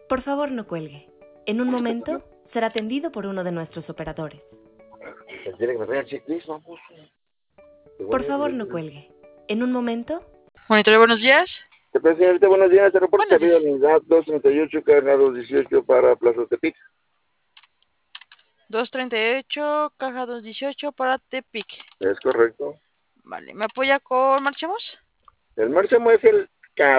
Por favor, no cuelgue. En un momento será atendido por uno de nuestros operadores. Tiene que meter el checklist, vamos. Por favor, no cuelgue. En un momento... Monitorio, buenos días. ¿Qué tal, señorita? Buenos días. Aeropuerto Buenos Salida días. Unidad 238, carga 218 para Plaza Tepic. 238, caja 218 para Tepic. Es correcto. Vale, ¿me apoya con Marchemos? El máximo es el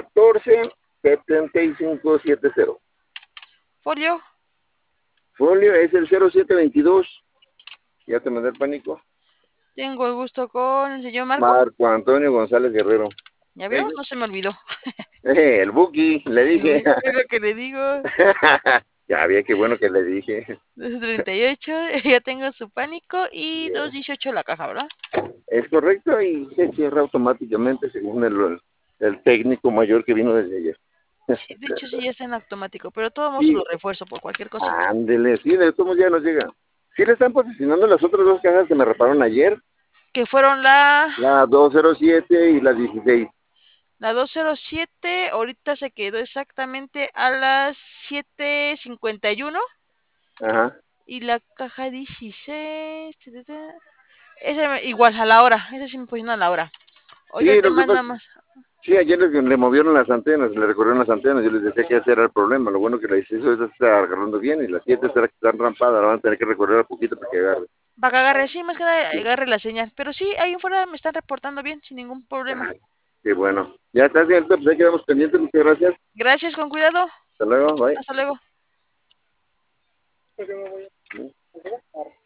147570. Folio. Folio es el 0722. Ya te mandé el pánico. Tengo el gusto con el señor Marco. Marco Antonio González Guerrero. ¿Ya vio? No se me olvidó. El Buki, le dije. Es lo que le digo. Ya había, qué bueno que le dije. 238, ya tengo su pánico y 218 la caja, ¿verdad? Es correcto y se cierra automáticamente según el técnico mayor que vino desde ayer. Sí, de hecho sí ya está en automático, pero todo modo lo refuerzo por cualquier cosita. Ándele, sí, de todos ya nos llega. Sí le están posicionando las otras dos cajas que me repararon ayer. Que fueron la 207 y la 16. La 207 ahorita se quedó exactamente a las 7:51. Ajá. Y la caja 16. Esa igual, a la hora. Esa sí me pusieron a la hora. Ahorita Sí, el lo que tema es pasa, nada más. sí, ayer le movieron las antenas, le recorrieron las antenas. Yo les decía que ese era el problema. Lo bueno que la 16 ahorita se está agarrando bien y la 7 están rampadas. La van a tener que recorrer un poquito para que agarre. Para que agarre, sí, más que nada agarre la señal. Pero sí, ahí afuera me están reportando bien, sin ningún problema. Qué bueno. Ya está, cierto, pues ahí quedamos pendientes. Muchas gracias. Gracias, con cuidado. Hasta luego, bye. Hasta luego.